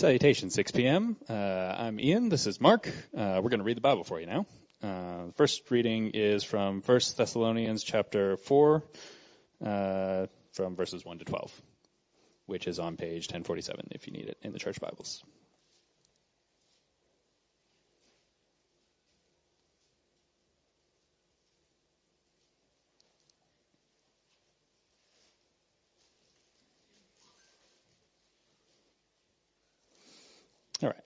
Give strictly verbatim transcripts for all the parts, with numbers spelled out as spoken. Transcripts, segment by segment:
Salutation, six p.m. Uh, I'm Ian. This is Mark. Uh, we're going to read the Bible for you now. Uh, the first reading is from First Thessalonians chapter four, uh, from verses one to twelve, which is on page ten forty-seven if you need it in the church Bibles. All right.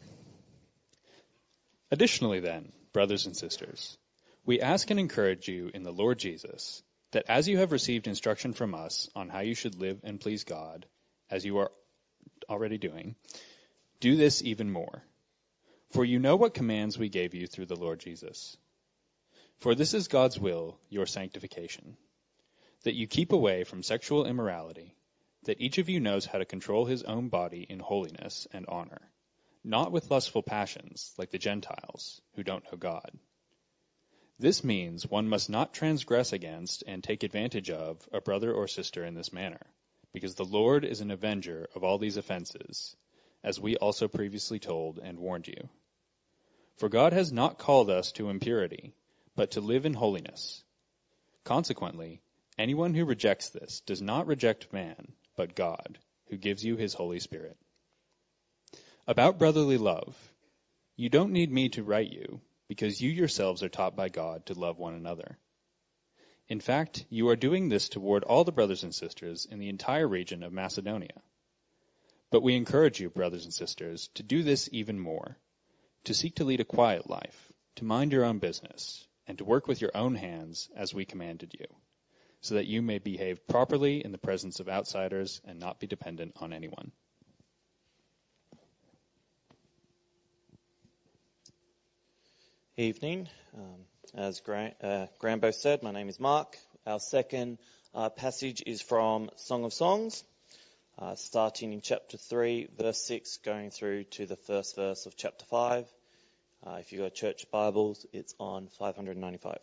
Additionally then, brothers and sisters, we ask and encourage you in the Lord Jesus, that as you have received instruction from us on how you should live and please God, as you are already doing, do this even more. For you know what commands we gave you through the Lord Jesus. For this is God's will, your sanctification, that you keep away from sexual immorality, that each of you knows how to control his own body in holiness and honor, not with lustful passions like the Gentiles who don't know God. This means one must not transgress against and take advantage of a brother or sister in this manner, because the Lord is an avenger of all these offenses, as we also previously told and warned you. For God has not called us to impurity, but to live in holiness. Consequently, anyone who rejects this does not reject man, but God, who gives you his Holy Spirit. About brotherly love, you don't need me to write you, because you yourselves are taught by God to love one another. In fact, you are doing this toward all the brothers and sisters in the entire region of Macedonia. But we encourage you, brothers and sisters, to do this even more, to seek to lead a quiet life, to mind your own business, and to work with your own hands as we commanded you, so that you may behave properly in the presence of outsiders and not be dependent on anyone. Evening. Um, as Graham, uh, Graham both said, my name is Mark. Our second uh, passage is from Song of Songs, uh, starting in chapter three, verse six, going through to the first verse of chapter five. Uh, if you've got church Bibles, it's on five ninety-five.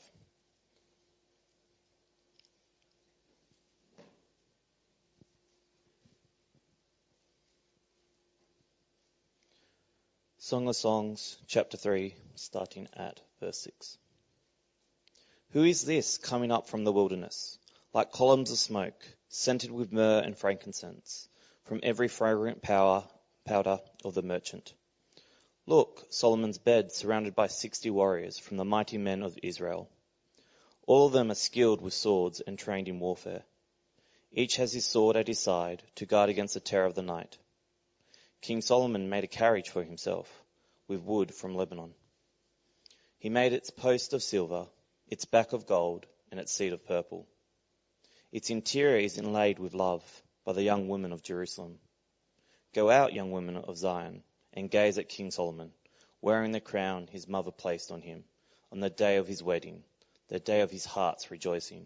Song of Songs, chapter three, starting at verse six. Who is this coming up from the wilderness, like columns of smoke, scented with myrrh and frankincense, from every fragrant power, powder of the merchant? Look, Solomon's bed surrounded by sixty warriors from the mighty men of Israel. All of them are skilled with swords and trained in warfare. Each has his sword at his side to guard against the terror of the night. King Solomon made a carriage for himself, with wood from Lebanon. He made its post of silver, its back of gold, and its seat of purple. Its interior is inlaid with love by the young women of Jerusalem. Go out, young women of Zion, and gaze at King Solomon, wearing the crown his mother placed on him, on the day of his wedding, the day of his heart's rejoicing.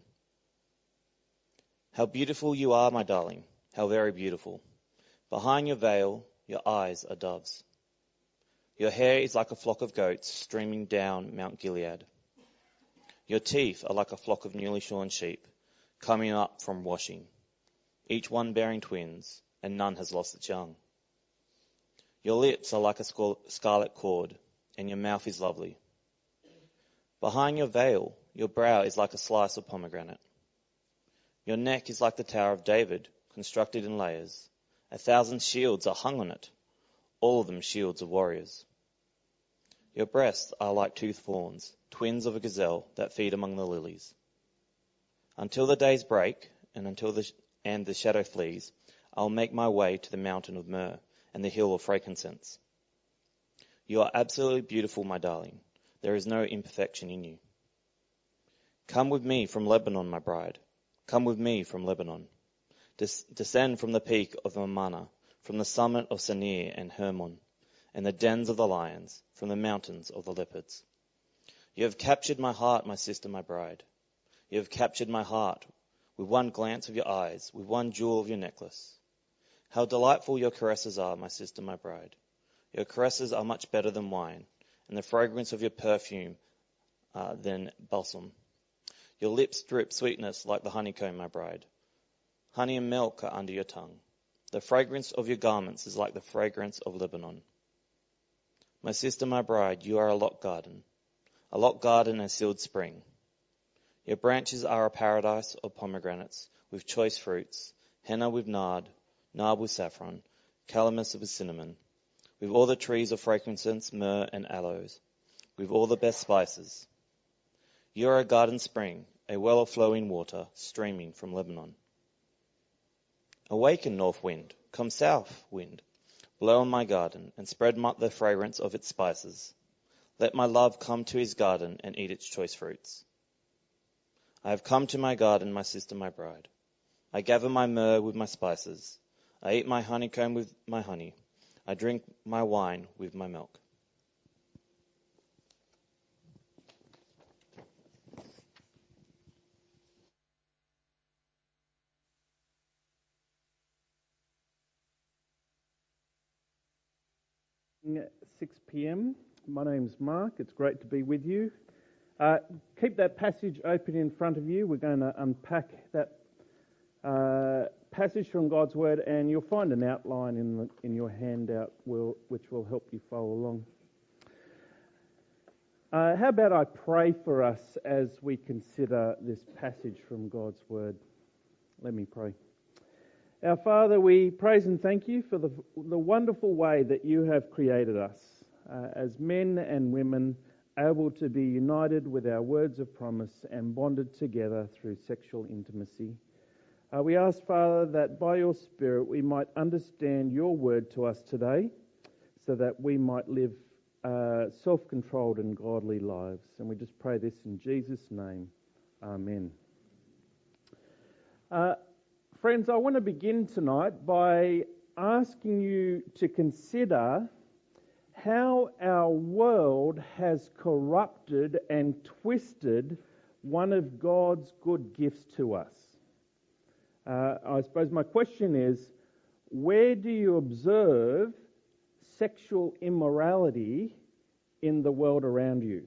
How beautiful you are, my darling, how very beautiful. Behind your veil, your eyes are doves. Your hair is like a flock of goats streaming down Mount Gilead. Your teeth are like a flock of newly shorn sheep coming up from washing, each one bearing twins, and none has lost its young. Your lips are like a scarlet cord, and your mouth is lovely. Behind your veil, your brow is like a slice of pomegranate. Your neck is like the Tower of David, constructed in layers. A thousand shields are hung on it, all of them shields of warriors. Your breasts are like two fawns, twins of a gazelle that feed among the lilies. Until the days break, and until the and the shadow flees, I will make my way to the mountain of myrrh and the hill of frankincense. You are absolutely beautiful, my darling. There is no imperfection in you. Come with me from Lebanon, my bride. Come with me from Lebanon. Des- descend from the peak of Amana, from the summit of Senir and Hermon, and the dens of the lions, from the mountains of the leopards. You have captured my heart, my sister, my bride. You have captured my heart with one glance of your eyes, with one jewel of your necklace. How delightful your caresses are, my sister, my bride. Your caresses are much better than wine, and the fragrance of your perfume uh, than balsam. Your lips drip sweetness like the honeycomb, my bride. Honey and milk are under your tongue. The fragrance of your garments is like the fragrance of Lebanon. My sister, my bride, you are a locked garden, a locked garden and sealed spring. Your branches are a paradise of pomegranates with choice fruits, henna with nard, nard with saffron, calamus with cinnamon, with all the trees of frankincense, myrrh, and aloes, with all the best spices. You are a garden spring, a well of flowing water, streaming from Lebanon. Awaken, north wind, come south wind, blow on my garden, and spread my, the fragrance of its spices. Let my love come to his garden and eat its choice fruits. I have come to my garden, my sister, my bride. I gather my myrrh with my spices. I eat my honeycomb with my honey. I drink my wine with my milk. six p.m. My name's Mark. It's great to be with you. Uh, keep that passage open in front of you. We're going to unpack that uh, passage from God's Word, and you'll find an outline in the, in your handout will, which will help you follow along. Uh, how about I pray for us as we consider this passage from God's Word? Let me pray. Our Father, we praise and thank you for the, the wonderful way that you have created us uh, as men and women able to be united with our words of promise and bonded together through sexual intimacy. Uh, we ask, Father, that by your Spirit we might understand your word to us today so that we might live uh, self-controlled and godly lives. And we just pray this in Jesus' name. Amen. Uh, Friends, I want to begin tonight by asking you to consider how our world has corrupted and twisted one of God's good gifts to us. Uh, I suppose my question is, where do you observe sexual immorality in the world around you?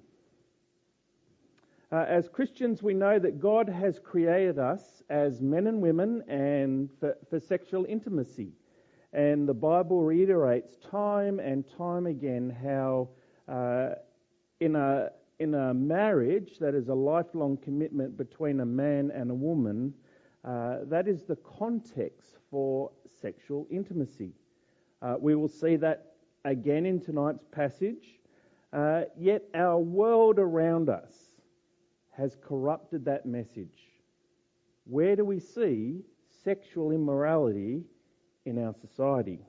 Uh, as Christians, we know that God has created us as men and women and for, for sexual intimacy. And the Bible reiterates time and time again how uh, in a in a marriage that is a lifelong commitment between a man and a woman, uh, that is the context for sexual intimacy. Uh, we will see that again in tonight's passage. Uh, yet our world around us has corrupted that message. Where do we see sexual immorality in our society?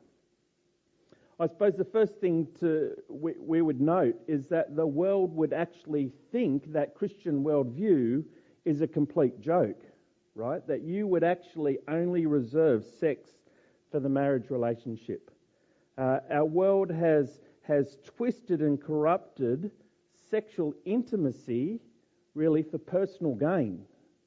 I suppose the first thing to we, we would note is that the world would actually think that Christian worldview is a complete joke, right? That you would actually only reserve sex for the marriage relationship. Uh, our world has has twisted and corrupted sexual intimacy really for personal gain.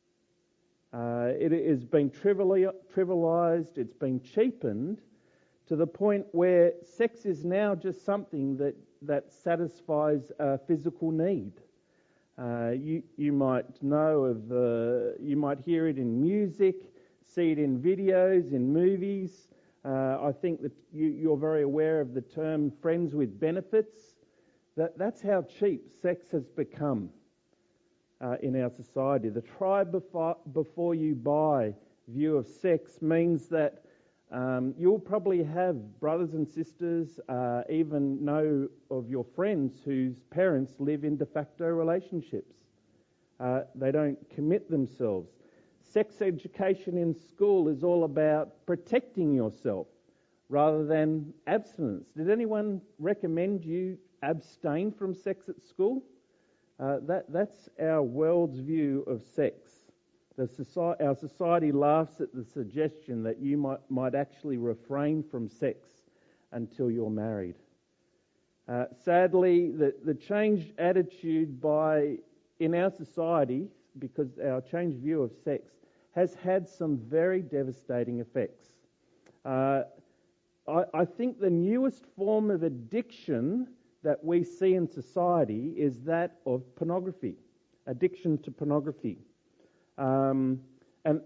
Uh, it has been trivialized, it's been cheapened to the point where sex is now just something that, that satisfies a physical need. Uh, you, you might know of, uh, you might hear it in music, see it in videos, in movies. Uh, I think that you, you're very aware of the term friends with benefits. That, that's how cheap sex has become. Uh, in our society. The try before, before you buy view of sex means that um, you'll probably have brothers and sisters, uh, even know of your friends whose parents live in de facto relationships. Uh, they don't commit themselves. Sex education in school is all about protecting yourself rather than abstinence. Did anyone recommend you abstain from sex at school? Uh, that, that's our world's view of sex. The society, our society laughs at the suggestion that you might, might actually refrain from sex until you're married. Uh, sadly, the, the changed attitude by in our society, because our changed view of sex, has had some very devastating effects. Uh, I, I think the newest form of addiction that we see in society is that of pornography, addiction to pornography. Um, and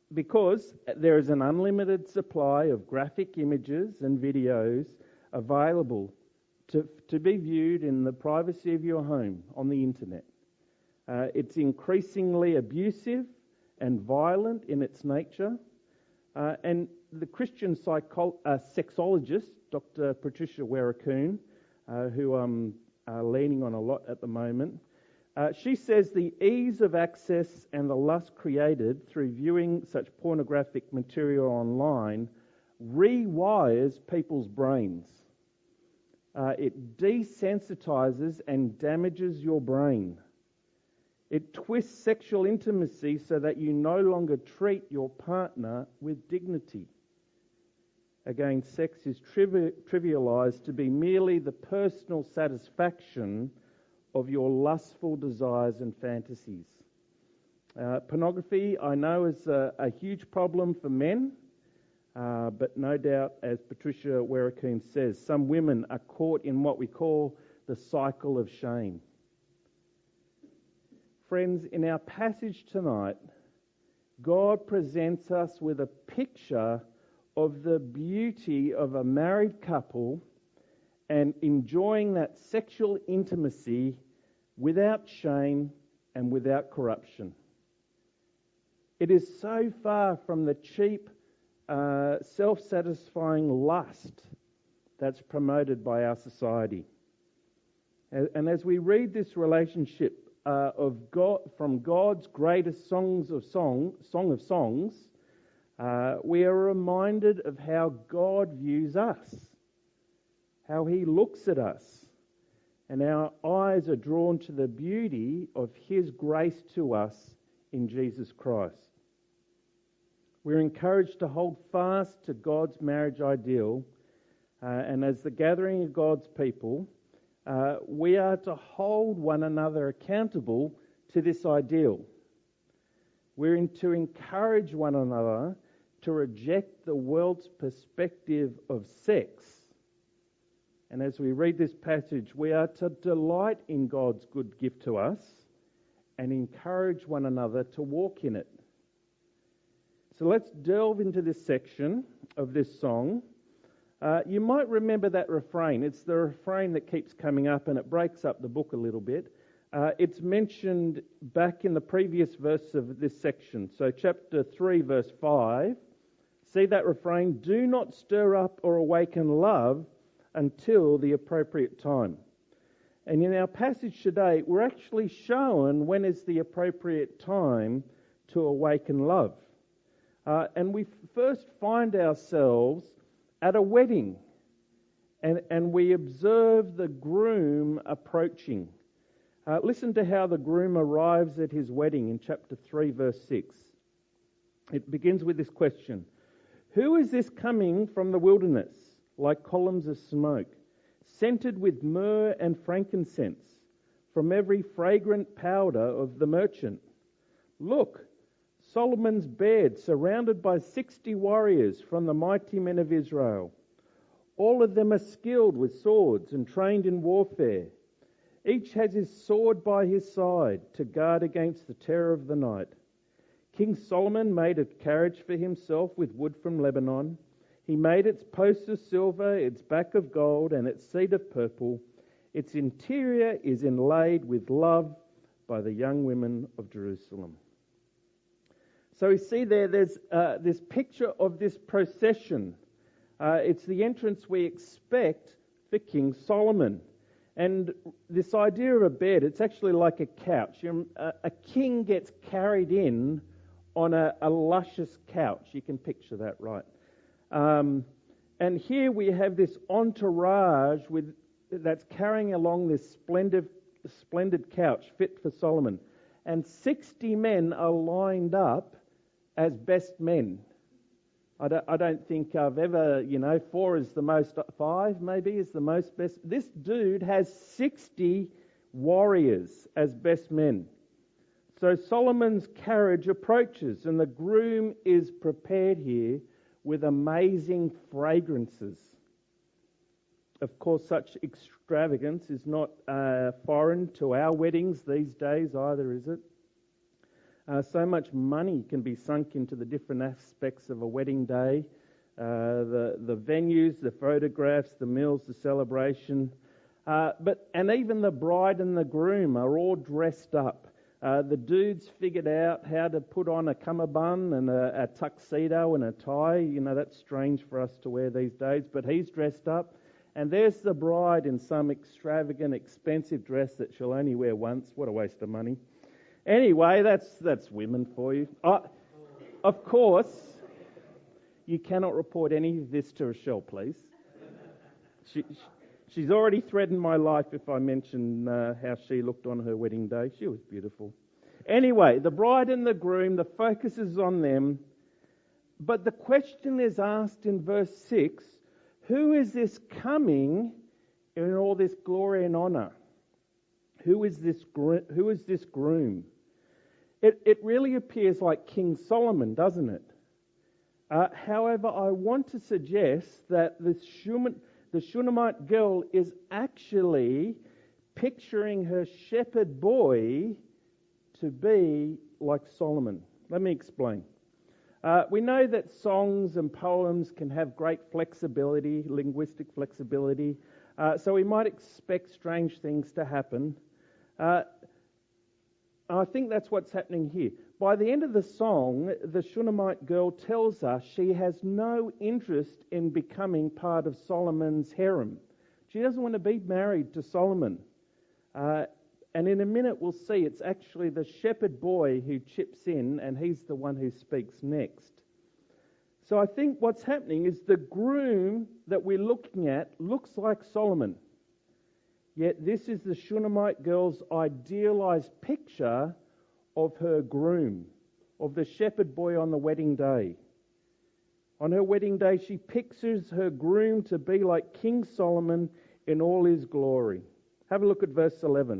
because there is an unlimited supply of graphic images and videos available to, to be viewed in the privacy of your home on the internet. Uh, it's increasingly abusive and violent in its nature. Uh, and the Christian psycho- uh, sexologist, Doctor Patricia Werakoon, uh, who I'm uh, leaning on a lot at the moment, uh, she says the ease of access and the lust created through viewing such pornographic material online rewires people's brains. Uh, it desensitizes and damages your brain. It twists sexual intimacy so that you no longer treat your partner with dignity. Again, sex is trivi- trivialized to be merely the personal satisfaction of your lustful desires and fantasies. Uh, pornography, I know, is a, a huge problem for men, uh, but no doubt, as Patricia Werakoon says, some women are caught in what we call the cycle of shame. Friends, in our passage tonight, God presents us with a picture of the beauty of a married couple and enjoying that sexual intimacy without shame and without corruption. It is so far from the cheap, uh, self-satisfying lust that's promoted by our society. And as we read this relationship uh, of God from God's greatest songs of song, song of songs, uh, we are reminded of how God views us, how He looks at us, and our eyes are drawn to the beauty of His grace to us in Jesus Christ. We're encouraged to hold fast to God's marriage ideal, uh, and as the gathering of God's people, uh, we are to hold one another accountable to this ideal. We're in to encourage one another to reject the world's perspective of sex. And as we read this passage, we are to delight in God's good gift to us and encourage one another to walk in it. So let's delve into this section of this song. Uh, you might remember that refrain. It's the refrain that keeps coming up and it breaks up the book a little bit. Uh, it's mentioned back in the previous verse of this section. So chapter three, verse five. See that refrain? Do not stir up or awaken love until the appropriate time. And in our passage today, we're actually shown when is the appropriate time to awaken love. Uh, and we first find ourselves at a wedding, and, and we observe the groom approaching. Uh, listen to how the groom arrives at his wedding in chapter three, verse six. It begins with this question: who is this coming from the wilderness, like columns of smoke, scented with myrrh and frankincense, from every fragrant powder of the merchant? Look, Solomon's bed, surrounded by sixty warriors from the mighty men of Israel. All of them are skilled with swords and trained in warfare. Each has his sword by his side to guard against the terror of the night. King Solomon made a carriage for himself with wood from Lebanon. He made its posts of silver, its back of gold, and its seat of purple. Its interior is inlaid with love by the young women of Jerusalem. So we see there, there's uh, this picture of this procession. Uh, it's the entrance we expect for King Solomon. And this idea of a bed, it's actually like a couch. You know, a, a king gets carried in on a, a luscious couch. You can picture that, right? Um, and here we have this entourage with that's carrying along this splendid, splendid couch fit for Solomon. And sixty men are lined up as best men. I don't, I don't think I've ever, you know, four is the most, five maybe is the most best. This dude has sixty warriors as best men. So Solomon's carriage approaches, and the groom is prepared here with amazing fragrances. Of course, such extravagance is not uh, foreign to our weddings these days either, is it? Uh, so much money can be sunk into the different aspects of a wedding day. Uh, the, the venues, the photographs, the meals, the celebration. Uh, but and even the bride and the groom are all dressed up. Uh, the dude's figured out how to put on a cummerbund and a, a tuxedo and a tie. You know, that's strange for us to wear these days, but he's dressed up. And there's the bride in some extravagant, expensive dress that she'll only wear once. What a waste of money. Anyway, that's that's women for you. Uh, of course, you cannot report any of this to Rochelle, please. She, she, she's already threatened my life if I mention uh, how she looked on her wedding day. She was beautiful. Anyway, the bride and the groom, the focus is on them. But the question is asked in verse six, who is this coming in all this glory and honour? Who is this, who is this groom? It, it really appears like King Solomon, doesn't it? Uh, however, I want to suggest that this Shunem, the Shunammite girl is actually picturing her shepherd boy to be like Solomon. Let me explain. Uh, we know that songs and poems can have great flexibility, linguistic flexibility, uh, so we might expect strange things to happen. Uh, I think that's what's happening here. By the end of the song, the Shunammite girl tells us she has no interest in becoming part of Solomon's harem. She doesn't want to be married to Solomon. Uh, and in a minute we'll see it's actually the shepherd boy who chips in, and he's the one who speaks next. So I think what's happening is the groom that we're looking at looks like Solomon. Yet this is the Shunammite girl's idealized picture of her groom, of the shepherd boy on the wedding day. On her wedding day, she pictures her groom to be like King Solomon in all his glory. Have a look at verse eleven.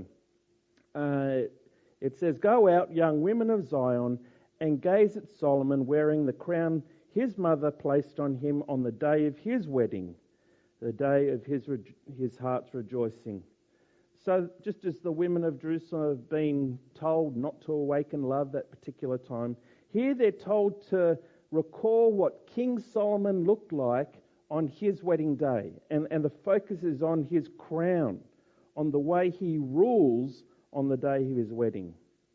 Uh, it says, "Go out, young women of Zion, and gaze at Solomon wearing the crown his mother placed on him on the day of his wedding, the day of his re- his heart's rejoicing." So just as the women of Jerusalem have been told not to awaken love that particular time, here they're told to recall what King Solomon looked like on his wedding day. And, and the focus is on his crown, on the way he rules on the day of his wedding.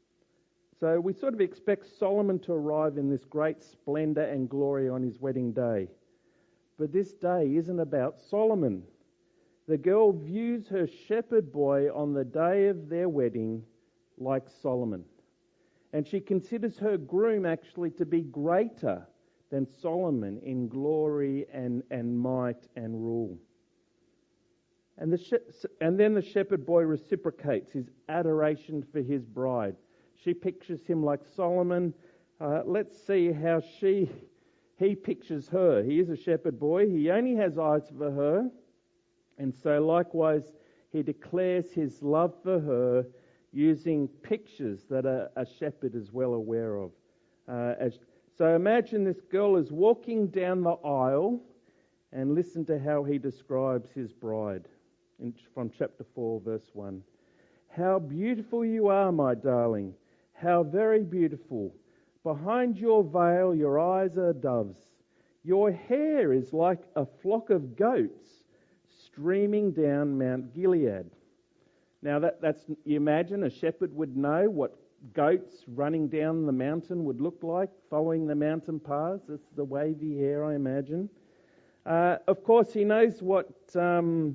So we sort of expect Solomon to arrive in this great splendour and glory on his wedding day. But this day isn't about Solomon. The girl views her shepherd boy on the day of their wedding like Solomon. And she considers her groom actually to be greater than Solomon in glory and, and might and rule. And, the she- and then the shepherd boy reciprocates his adoration for his bride. She pictures him like Solomon. Uh, let's see how she he pictures her. He is a shepherd boy. He only has eyes for her. And so likewise, he declares his love for her using pictures that a, a shepherd is well aware of. Uh, as, so imagine this girl is walking down the aisle, and listen to how he describes his bride in, from chapter four, verse one. "How beautiful you are, my darling. How very beautiful. Behind your veil your eyes are doves. Your hair is like a flock of goats streaming down Mount Gilead." Now that, that's, you imagine a shepherd would know what goats running down the mountain would look like, following the mountain paths. It's the wavy hair, I imagine. Uh, of course, he knows what um,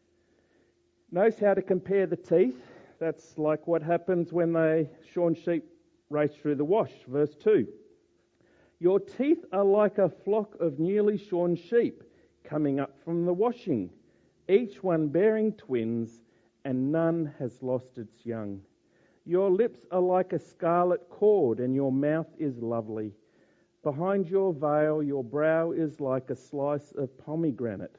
knows how to compare the teeth. That's like what happens when they shorn sheep race through the wash. Verse two. "Your teeth are like a flock of newly shorn sheep coming up from the washing, each one bearing twins, and none has lost its young. Your lips are like a scarlet cord, and your mouth is lovely. Behind your veil, your brow is like a slice of pomegranate.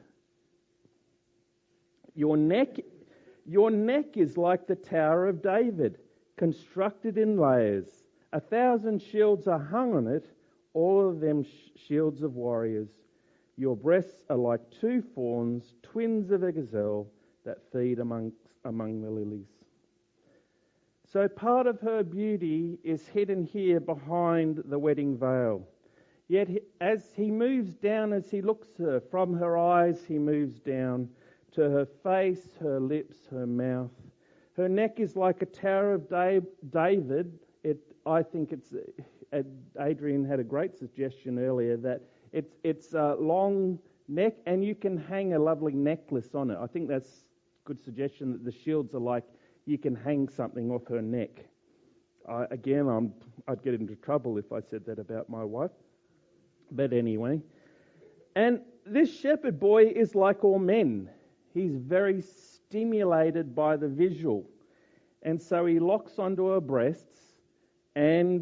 Your neck, your neck is like the Tower of David, constructed in layers. A thousand shields are hung on it, all of them sh- shields of warriors. Your breasts are like two fawns, twins of a gazelle that feed among, among the lilies." So part of her beauty is hidden here behind the wedding veil. Yet as he moves down, as he looks at her, from her eyes he moves down to her face, her lips, her mouth. Her neck is like a Tower of David. It, I think it's, Adrian had a great suggestion earlier that it's it's a long neck and you can hang a lovely necklace on it. I think that's a good suggestion that the shields are like you can hang something off her neck. I, again, I'm, I'd get into trouble if I said that about my wife. But anyway. And this shepherd boy is like all men. He's very stimulated by the visual. And so he locks onto her breasts and...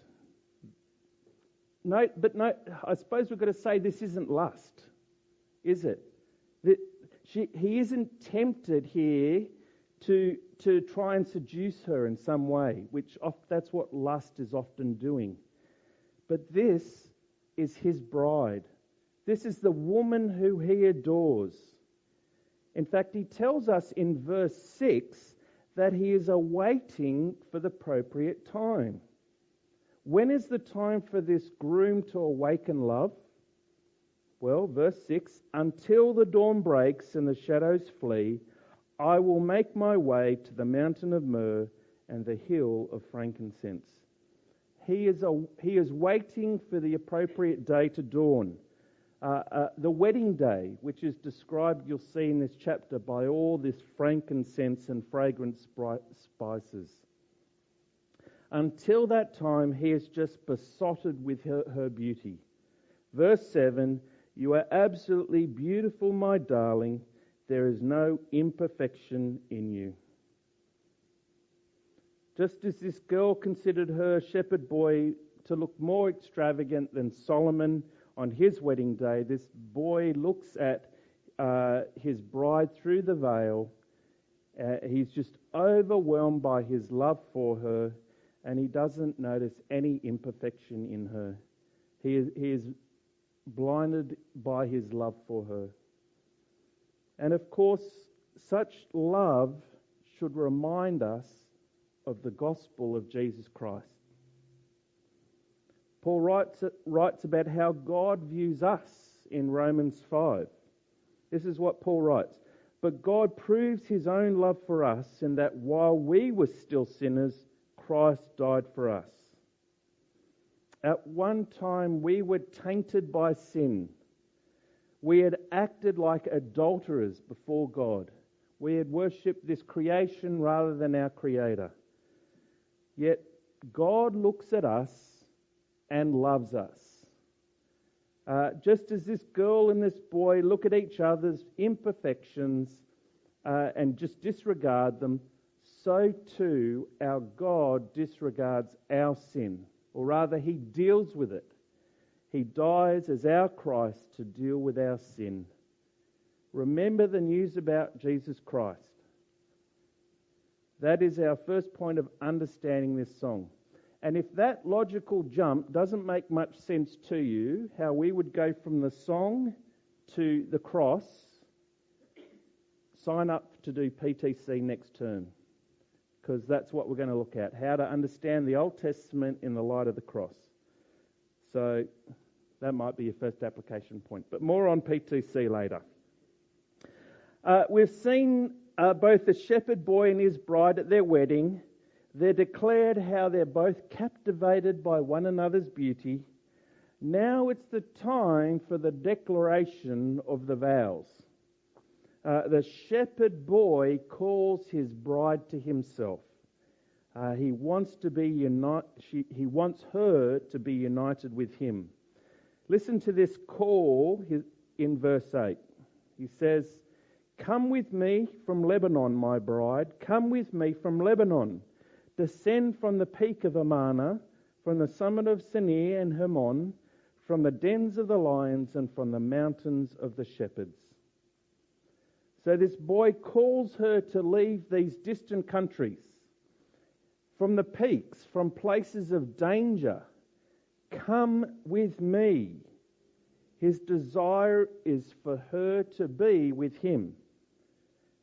No, but no, I suppose we've got to say this isn't lust, is it? That she, he isn't tempted here to to try and seduce her in some way, which oft, that's what lust is often doing. But this is his bride. This is the woman who he adores. In fact, he tells us in verse six that he is awaiting for the appropriate time. When is the time for this groom to awaken love? Well, verse six, until the dawn breaks and the shadows flee, I will make my way to the mountain of myrrh and the hill of frankincense. He is, a, he is waiting for the appropriate day to dawn. Uh, uh, the wedding day, which is described, you'll see in this chapter, by all this frankincense and fragrant spices. Until that time, he is just besotted with her, her beauty. Verse seven, you are absolutely beautiful, my darling. There is no imperfection in you. Just as this girl considered her shepherd boy to look more extravagant than Solomon on his wedding day, this boy looks at uh, his bride through the veil. Uh, he's just overwhelmed by his love for her, and he doesn't notice any imperfection in her. He is, he is blinded by his love for her. And of course, such love should remind us of the gospel of Jesus Christ. Paul writes, writes about how God views us in Romans five. This is what Paul writes. But God proves his own love for us in that while we were still sinners, Christ died for us. At one time we were tainted by sin. We had acted like adulterers before God. We had worshipped this creation rather than our Creator. Yet God looks at us and loves us. Uh, just as this girl and this boy look at each other's imperfections uh, and just disregard them, so too our God disregards our sin, or rather he deals with it. He dies as our Christ to deal with our sin. Remember the news about Jesus Christ. That is our first point of understanding this song. And if that logical jump doesn't make much sense to you, how we would go from the song to the cross, sign up to do P T C next term, because that's what we're going to look at, how to understand the Old Testament in the light of the cross. So that might be your first application point, but more on P T C later. Uh, we've seen uh, both the shepherd boy and his bride at their wedding. They're declared how they're both captivated by one another's beauty. Now it's the time for the declaration of the vows. Uh, the shepherd boy calls his bride to himself. Uh, he wants to be uni- she, he wants her to be united with him. Listen to this call in verse eight. He says, "Come with me from Lebanon, my bride. Come with me from Lebanon. Descend from the peak of Amana, from the summit of Senir and Hermon, from the dens of the lions and from the mountains of the shepherds." So this boy calls her to leave these distant countries, from the peaks, from places of danger. Come with me. His desire is for her to be with him.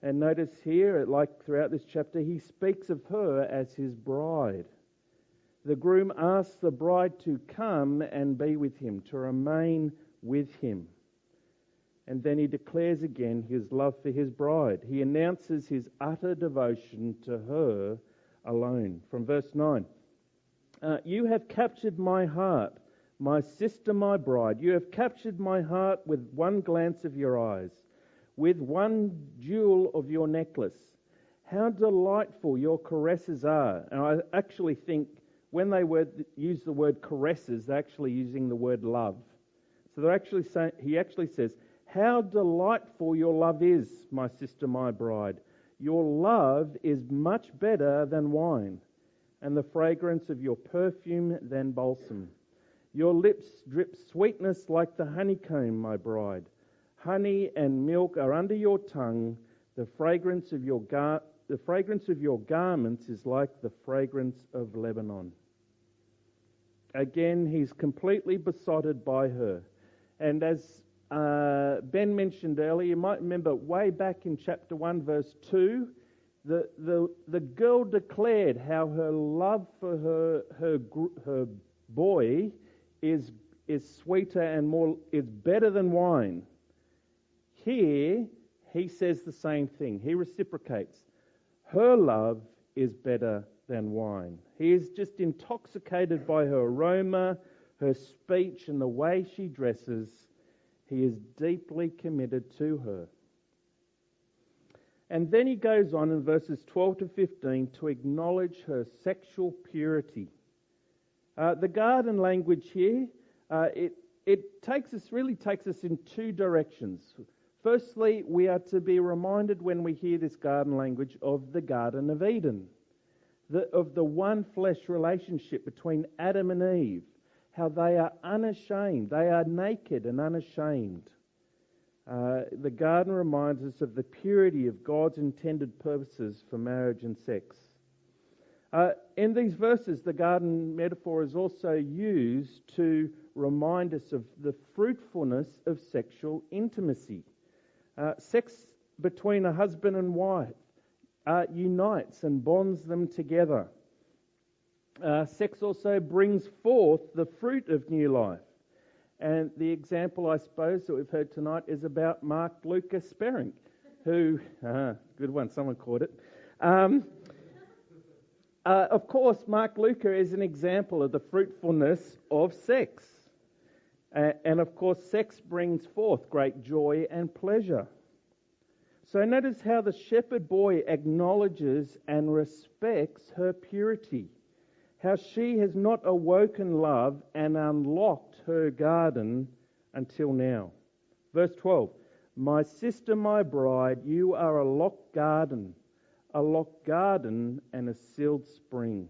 And notice here, like throughout this chapter, he speaks of her as his bride. The groom asks the bride to come and be with him, to remain with him. And then he declares again his love for his bride. He announces his utter devotion to her alone. From verse nine, uh, you have captured my heart, my sister, my bride. You have captured my heart with one glance of your eyes, with one jewel of your necklace. How delightful your caresses are. And I actually think when they word, use the word caresses, they're actually using the word love. So they're actually saying, he actually says, how delightful your love is, my sister, my bride. Your love is much better than wine, and the fragrance of your perfume than balsam. Your lips drip sweetness like the honeycomb, my bride. Honey and milk are under your tongue. The fragrance of your gar- the fragrance of your garments is like the fragrance of Lebanon. Again, he's completely besotted by her. And as uh, Ben mentioned earlier, you might remember way back in chapter one, verse two, the, the, the girl declared how her love for her, her, her boy is, is sweeter and more, is better than wine. Here, he says the same thing. He reciprocates. Her love is better than wine. He is just intoxicated by her aroma, her speech, and the way she dresses. He is deeply committed to her. And then he goes on in verses twelve to fifteen to acknowledge her sexual purity. Uh, the garden language here, uh, it, it takes us, really takes us in two directions. Firstly, we are to be reminded when we hear this garden language of the Garden of Eden, the, of the one flesh relationship between Adam and Eve, how they are unashamed, they are naked and unashamed. Uh, the garden reminds us of the purity of God's intended purposes for marriage and sex. Uh, in these verses, the garden metaphor is also used to remind us of the fruitfulness of sexual intimacy. Uh, sex between a husband and wife uh, unites and bonds them together. Uh, sex also brings forth the fruit of new life. And the example, I suppose, that we've heard tonight is about Mark Lucas Sperring, who, uh, good one, someone caught it. Um, uh, of course, Mark Luca is an example of the fruitfulness of sex. Uh, and of course, sex brings forth great joy and pleasure. So notice how the shepherd boy acknowledges and respects her purity, how she has not awoken love and unlocked her garden until now. Verse twelve, my sister, my bride, you are a locked garden, a locked garden and a sealed spring.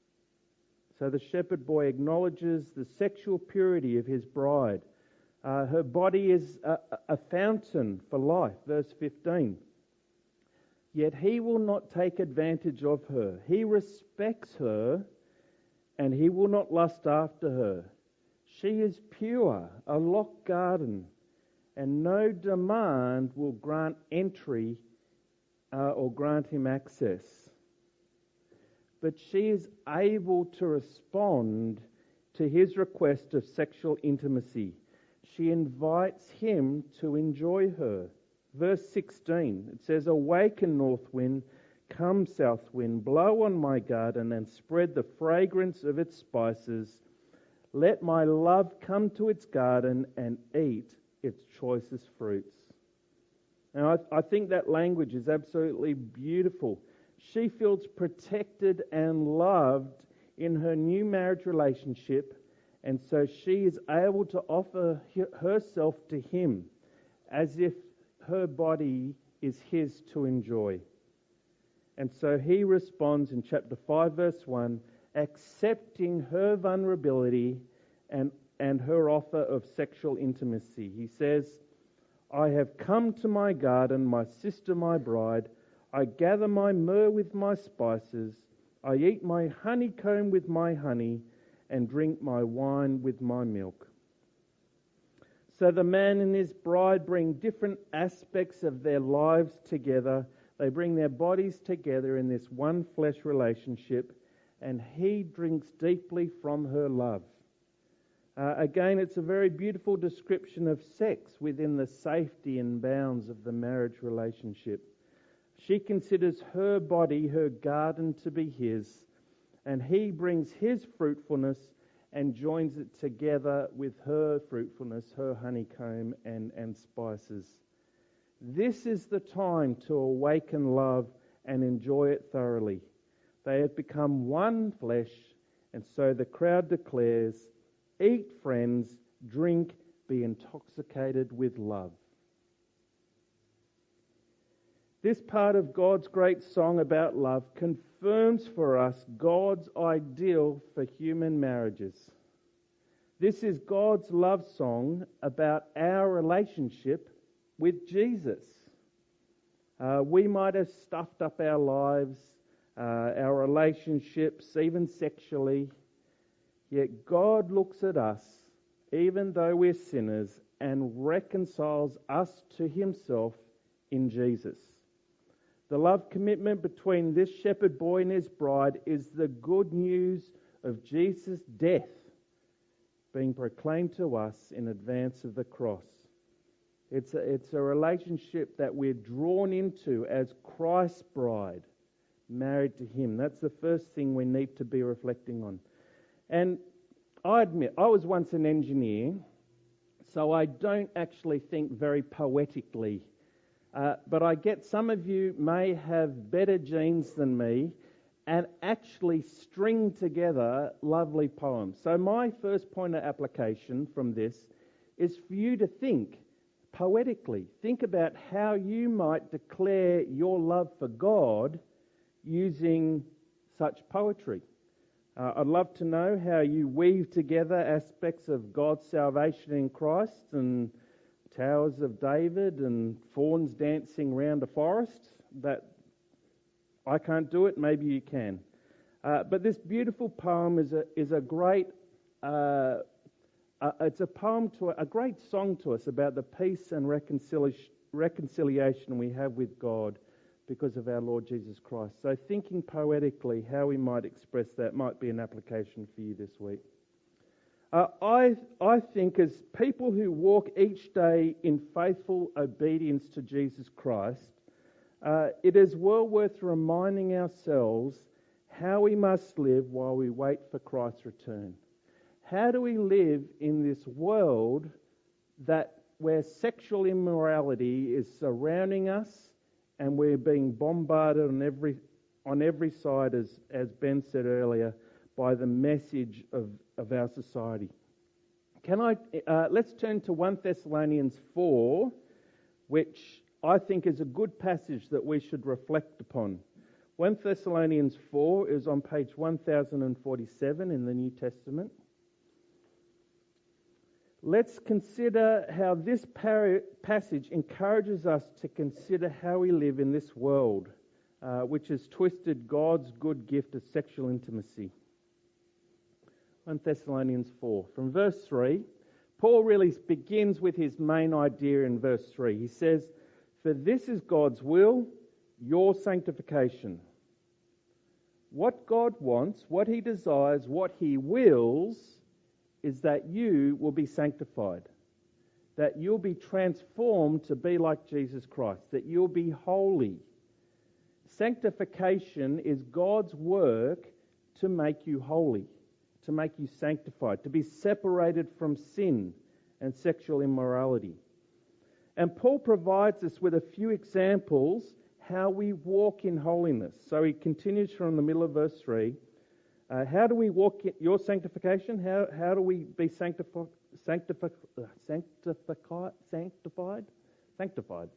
So the shepherd boy acknowledges the sexual purity of his bride. Uh, her body is a, a fountain for life. Verse fifteen. Yet he will not take advantage of her. He respects her and he will not lust after her. She is pure, a locked garden, and no demand will grant entry uh, or grant him access. But she is able to respond to his request of sexual intimacy. She invites him to enjoy her. Verse sixteen, it says, awaken, north wind, come, south wind, blow on my garden and spread the fragrance of its spices. Let my love come to its garden and eat its choicest fruits. Now, I, I think that language is absolutely beautiful. She feels protected and loved in her new marriage relationship, and so she is able to offer herself to him as if her body is his to enjoy. And so he responds in chapter five, verse one, accepting her vulnerability and, and her offer of sexual intimacy. He says, I have come to my garden, my sister, my bride. I gather my myrrh with my spices. I eat my honeycomb with my honey and drink my wine with my milk. So the man and his bride bring different aspects of their lives together, They bring their bodies together in this one flesh relationship, and he drinks deeply from her love. Uh, again, it's a very beautiful description of sex within the safety and bounds of the marriage relationship. She considers her body her garden to be his, and he brings his fruitfulness and joins it together with her fruitfulness, her honeycomb and, and spices. This is the time to awaken love and enjoy it thoroughly. They have become one flesh, and so the crowd declares, "Eat, friends, drink, be intoxicated with love." This part of God's great song about love confirms for us God's ideal for human marriages. This is God's love song about our relationship with Jesus. Uh, we might have stuffed up our lives, uh, our relationships, even sexually, yet God looks at us, even though we're sinners, and reconciles us to himself in Jesus. The love commitment between this shepherd boy and his bride is the good news of Jesus' death being proclaimed to us in advance of the cross. It's a, it's a relationship that we're drawn into as Christ's bride, married to him. That's the first thing we need to be reflecting on. And I admit, I was once an engineer, so I don't actually think very poetically. Uh, but I get some of you may have better genes than me and actually string together lovely poems. So my first point of application from this is for you to think poetically. Think about how you might declare your love for God using such poetry. Uh, I'd love to know how you weave together aspects of God's salvation in Christ and Towers of David and fawns dancing round a forest. That I can't do it, maybe you can. Uh, but this beautiful poem is a is a great uh, uh, it's a poem to a, a great song to us about the peace and reconciliation reconciliation we have with God because of our Lord Jesus Christ. So thinking poetically how we might express that might be an application for you this week. Uh, I, I think as people who walk each day in faithful obedience to Jesus Christ, uh, it is well worth reminding ourselves how we must live while we wait for Christ's return. How do we live in this world that where sexual immorality is surrounding us and we're being bombarded on every on every side, as, as Ben said earlier, by the message of, of our society? Can I? Uh, let's turn to First Thessalonians four, which I think is a good passage that we should reflect upon. First Thessalonians four is on page one thousand forty-seven in the New Testament. Let's consider how this par- passage encourages us to consider how we live in this world, uh, which has twisted God's good gift of sexual intimacy. First Thessalonians four. From verse three, Paul really begins with his main idea in verse three. He says, "For this is God's will, your sanctification." What God wants, what he desires, what he wills is that you will be sanctified, that you'll be transformed to be like Jesus Christ, that you'll be holy. Sanctification is God's work to make you holy, to make you sanctified, to be separated from sin and sexual immorality. And Paul provides us with a few examples how we walk in holiness. So he continues from the middle of verse three. Uh, how do we walk in your sanctification? How how do we be sanctified? Sanctified? Sanctified? Sanctified? Sanctified.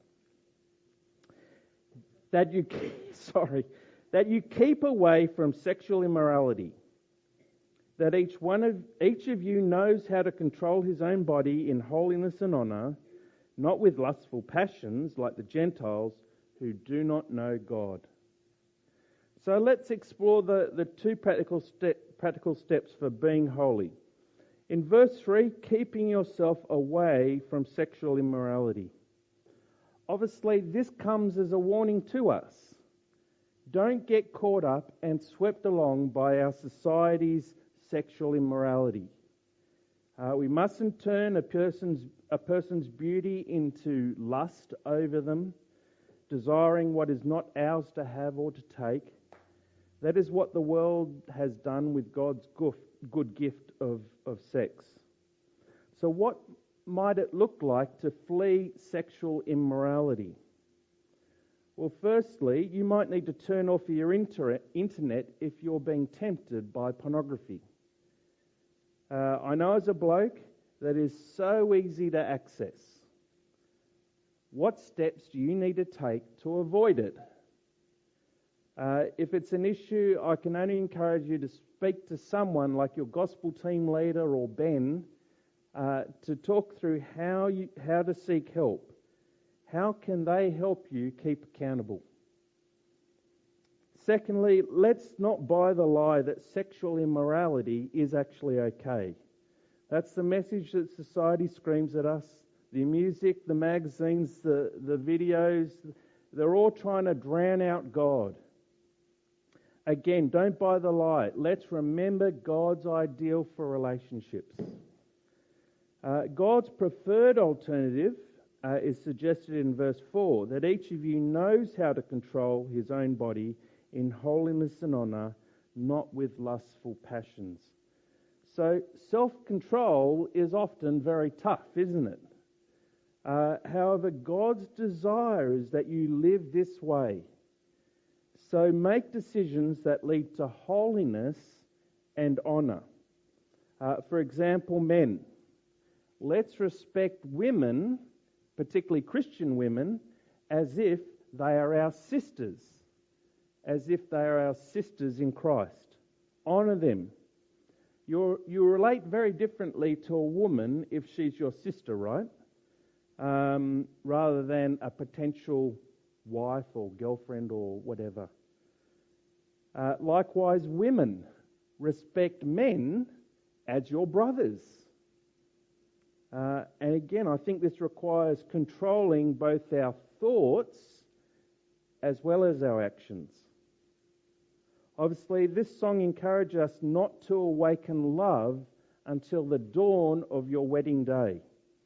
That you sorry, that you keep away from sexual immorality. That each one of each of you knows how to control his own body in holiness and honor, not with lustful passions like the Gentiles who do not know God. So let's explore the, the two practical step, practical steps for being holy. In verse three, keeping yourself away from sexual immorality. obviously, this comes as a warning to us. Don't get caught up and swept along by our society's sexual immorality. Uh, we mustn't turn a person's a person's beauty into lust over them, desiring what is not ours to have or to take. That is what the world has done with God's good gift of, of sex. So what might it look like to flee sexual immorality? Well, firstly, you might need to turn off your inter- internet if you're being tempted by pornography. Uh, I know as a bloke that is so easy to access. What steps do you need to take to avoid it? Uh, if it's an issue, I can only encourage you to speak to someone like your gospel team leader or Ben uh, to talk through how you, how to seek help. How can they help you keep accountable? Secondly, let's not buy the lie that sexual immorality is actually okay. That's the message that society screams at us. The music, the magazines, the, the videos, they're all trying to drown out God. Again, don't buy the lie. Let's remember God's ideal for relationships. Uh, God's preferred alternative uh, is suggested in verse four, that each of you knows how to control his own body in holiness and honour, not with lustful passions. So self-control is often very tough, isn't it? Uh, however, God's desire is that you live this way. So make decisions that lead to holiness and honour. Uh, for example, men, let's respect women, particularly Christian women, as if they are our sisters, as if they are our sisters in Christ. Honour them. You're, you relate very differently to a woman if she's your sister, right? Um, rather than a potential wife or girlfriend or whatever. Uh, likewise, women, respect men as your brothers. Uh, and again, I think this requires controlling both our thoughts as well as our actions. Obviously, this song encourages us not to awaken love until the dawn of your wedding day.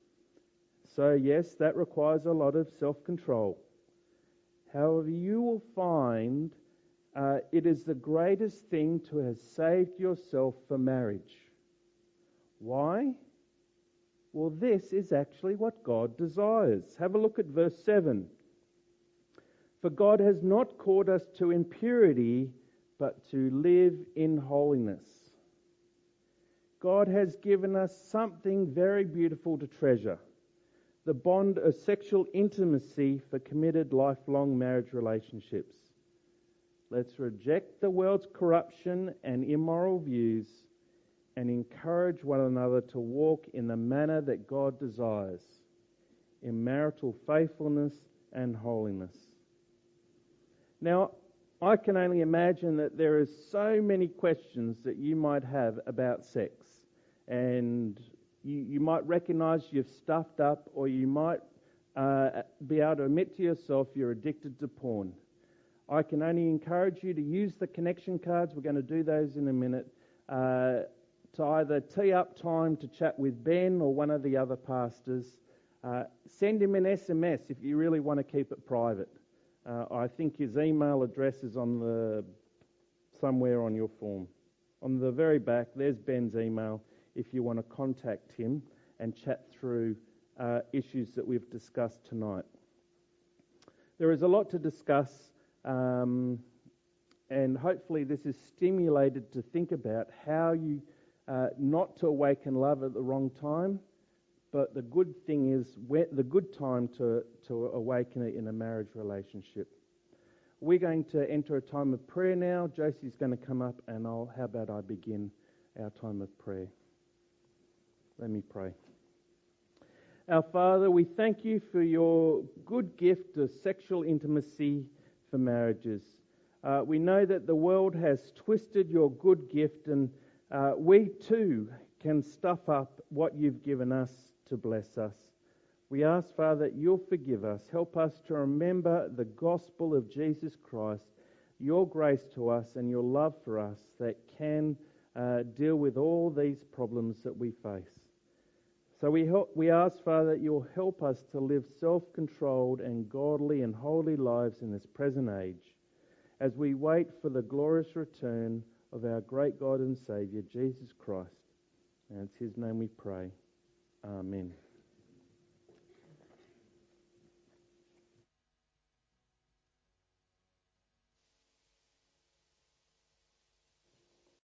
So yes, that requires a lot of self-control. However, you will find uh, it is the greatest thing to have saved yourself for marriage. Why? Well, this is actually what God desires. Have a look at verse seven. For God has not called us to impurity, but to live in holiness. God has given us something very beautiful to treasure. The bond of sexual intimacy for committed lifelong marriage relationships. Let's reject the world's corruption and immoral views and encourage one another to walk in the manner that God desires, in marital faithfulness and holiness. Now, I can only imagine that there are so many questions that you might have about sex, and you, you might recognise you've stuffed up, or you might uh, be able to admit to yourself you're addicted to porn. I can only encourage you to use the connection cards. We're going to do those in a minute. Uh, to either tee up time to chat with Ben or one of the other pastors. Uh, send him an S M S if you really want to keep it private. Uh, I think his email address is on the somewhere on your form. On the very back, there's Ben's email if you want to contact him and chat through uh, issues that we've discussed tonight. There is a lot to discuss, um, and hopefully this is stimulated to think about how you Uh, not to awaken love at the wrong time, but the good thing is the good time to, to awaken it in a marriage relationship. We're going to enter a time of prayer now. Josie's going to come up, and I'll. How about I begin our time of prayer? Let me pray. Our Father, we thank you for your good gift of sexual intimacy for marriages. Uh, we know that the world has twisted your good gift, and Uh, we too can stuff up what you've given us to bless us. We ask, Father, that you'll forgive us. Help us to remember the gospel of Jesus Christ, your grace to us and your love for us that can uh, deal with all these problems that we face. So we help, we ask, Father, that you'll help us to live self-controlled and godly and holy lives in this present age as we wait for the glorious return of our great God and Saviour, Jesus Christ. And it's his name we pray. Amen.